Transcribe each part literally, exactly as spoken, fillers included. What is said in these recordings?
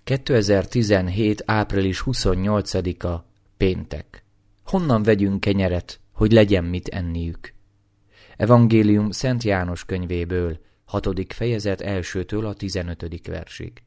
kétezer-tizenhét. április huszonnyolcadika. Péntek. Honnan vegyünk kenyeret, hogy legyen mit enniük? Evangélium Szent János könyvéből, hatodik fejezet elsőtől a tizenötödik versig.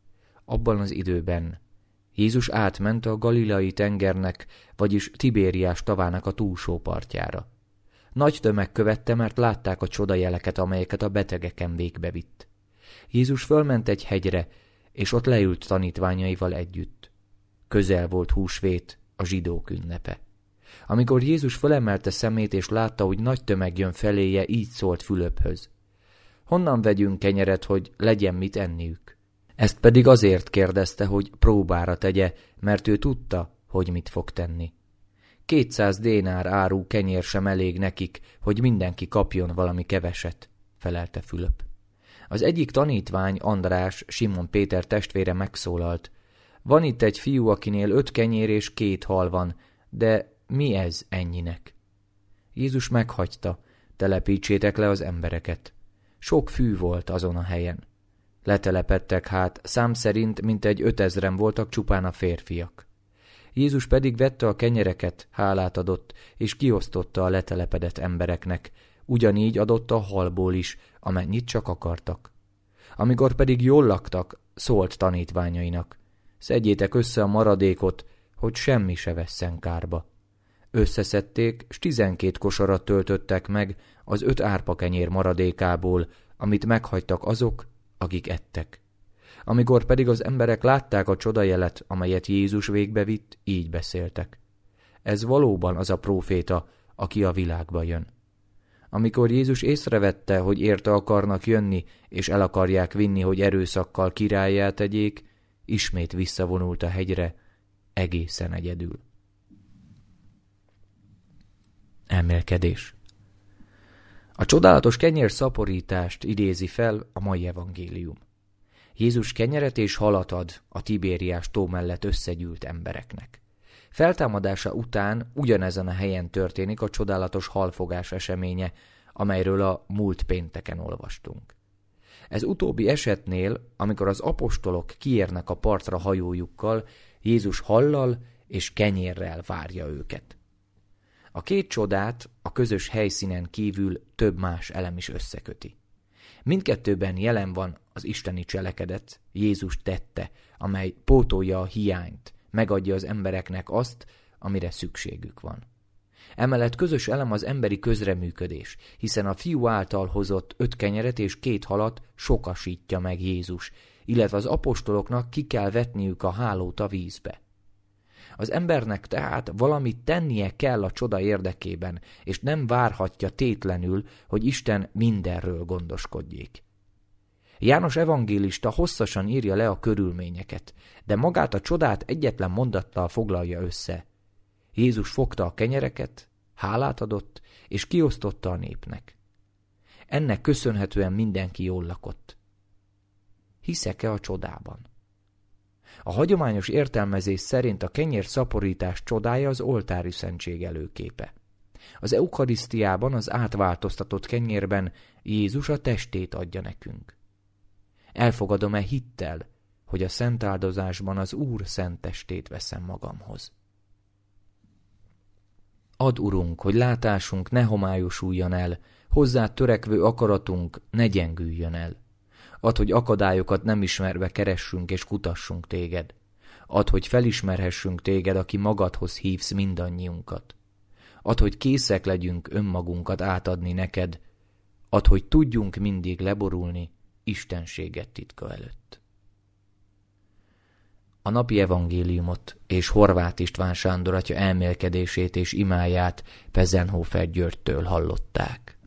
Abban az időben Jézus átment a Galileai tengernek, vagyis Tibériás tavának a túlsó partjára. Nagy tömeg követte, mert látták a csodajeleket, amelyeket a betegeken végbevitt. Jézus fölment egy hegyre, és ott leült tanítványaival együtt. Közel volt húsvét, a zsidók ünnepe. Amikor Jézus fölemelte szemét, és látta, hogy nagy tömeg jön feléje, így szólt Fülöphöz: honnan vegyünk kenyeret, hogy legyen mit enniük? Ezt pedig azért kérdezte, hogy próbára tegye, mert ő tudta, hogy mit fog tenni. Kétszáz dénár áru kenyér sem elég nekik, hogy mindenki kapjon valami keveset, felelte Fülöp. Az egyik tanítvány, András, Simon Péter testvére megszólalt: van itt egy fiú, akinél öt kenyér és két hal van, de mi ez ennyinek? Jézus meghagyta: telepítsétek le az embereket. Sok fű volt azon a helyen. Letelepedtek hát, szám szerint mintegy ötezren voltak csupán a férfiak. Jézus pedig vette a kenyereket, hálát adott, és kiosztotta a letelepedett embereknek, ugyanígy adott a halból is, amennyit csak akartak. Amikor pedig jól laktak, szólt tanítványainak: szedjétek össze a maradékot, hogy semmi se vesszen kárba. Összeszedték, s tizenkét kosarat töltöttek meg az öt árpakenyér maradékából, amit meghagytak azok, akik ettek. Amikor pedig az emberek látták a csodajelet, amelyet Jézus végbevitt, így beszéltek: ez valóban az a próféta, aki a világba jön. Amikor Jézus észrevette, hogy érte akarnak jönni, és el akarják vinni, hogy erőszakkal királlyá tegyék, ismét visszavonult a hegyre, egészen egyedül. Emelkedés. A csodálatos kenyérszaporítást idézi fel a mai evangélium. Jézus kenyeret és halat ad a Tibériás tó mellett összegyűlt embereknek. Feltámadása után ugyanezen a helyen történik a csodálatos halfogás eseménye, amelyről a múlt pénteken olvastunk. Ez utóbbi esetnél, amikor az apostolok kiérnek a partra hajójukkal, Jézus hallal és kenyérrel várja őket. A két csodát a közös helyszínen kívül több más elem is összeköti. Mindkettőben jelen van az isteni cselekedet, Jézus tette, amely pótolja a hiányt, megadja az embereknek azt, amire szükségük van. Emellett közös elem az emberi közreműködés, hiszen a fiú által hozott öt kenyeret és két halat sokasítja meg Jézus, illetve az apostoloknak ki kell vetniük a hálót a vízbe. Az embernek tehát valamit tennie kell a csoda érdekében, és nem várhatja tétlenül, hogy Isten mindenről gondoskodjék. János evangélista hosszasan írja le a körülményeket, de magát a csodát egyetlen mondattal foglalja össze. Jézus fogta a kenyereket, hálát adott, és kiosztotta a népnek. Ennek köszönhetően mindenki jól lakott. Hiszek-e a csodában? A hagyományos értelmezés szerint a kenyérszaporítás csodája az oltári szentség előképe. Az eukarisztiában, az átváltoztatott kenyérben Jézus a testét adja nekünk. Elfogadom-e hittel, hogy a szentáldozásban az Úr szent testét veszem magamhoz? Add, Urunk, hogy látásunk ne homályosuljon el, hozzád törekvő akaratunk ne gyengüljön el. Add, hogy akadályokat nem ismerve keressünk és kutassunk téged. Add, hogy felismerhessünk téged, aki magadhoz hívsz mindannyiunkat. Add, hogy készek legyünk önmagunkat átadni neked. Add, hogy tudjunk mindig leborulni istenséget titka előtt. A napi evangéliumot és Horváth István Sándor atya elmélkedését és imáját Pezenhofer Györgytől hallották.